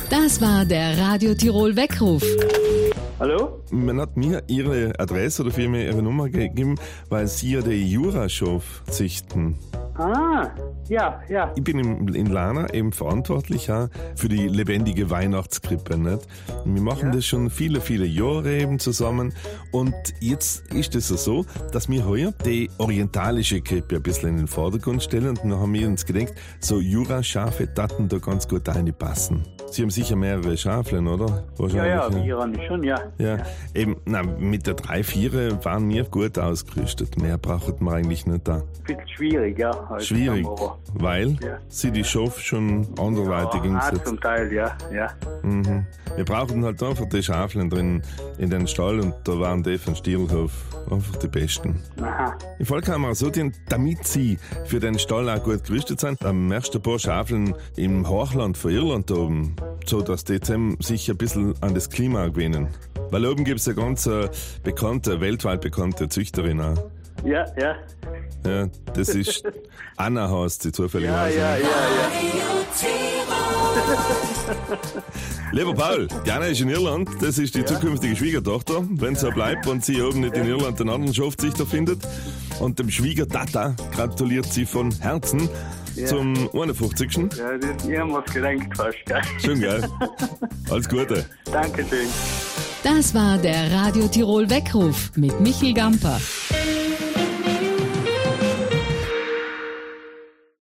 Das war der Radio Tirol Weckruf. Hallo? Man hat mir Ihre Adresse oder vielmehr Ihre Nummer gegeben, weil Sie ja die Jura-Show sichten. Ah, ja. Ich bin in Lana eben verantwortlich für die lebendige Weihnachtskrippe. Nicht? Und wir machen das schon viele, viele Jahre eben zusammen. Und jetzt ist es so, dass wir heuer die orientalische Krippe ein bisschen in den Vordergrund stellen. Und dann haben wir uns gedacht, so Jura-Schafe taten da ganz gut reinpassen. Sie haben sicher mehrere Schafeln, oder? Ja, wir haben schon, ja. Ja, eben, mit der 3-4 waren wir gut ausgerüstet. Mehr brauchten wir eigentlich nicht da. Ein bisschen schwierig, ja. Also Schwierig, weil Sie die Show schon anderweitig eingesetzt. Zum Teil, ja. Mhm. Wir brauchten halt einfach die Schafeln drin in den Stall und da waren die von Stierlhof einfach die besten. Aha. Im Fall kann man so tun, damit Sie für den Stall auch gut gerüstet sind, am ersten ein paar Schafeln im Hochland von Irland oben, so dass die zusammen sich ein bisschen an das Klima gewöhnen. Weil oben gibt es eine ganz bekannte, weltweit bekannte Züchterin auch. Ja. Ja, das ist Anna heißt sie zufälligerweise. Ja. Lieber Paul, Jana ist in Irland, das ist die zukünftige Schwiegertochter, wenn es so bleibt und sie oben nicht in Irland den anderen Schafzüchter findet. Und dem Schwiegertata gratuliert sie von Herzen zum 51. Ja, das ist was gedenkt fast, gell? Schön, gell? Alles Gute. Dankeschön. Das war der Radio Tirol Weckruf mit Michel Gamper.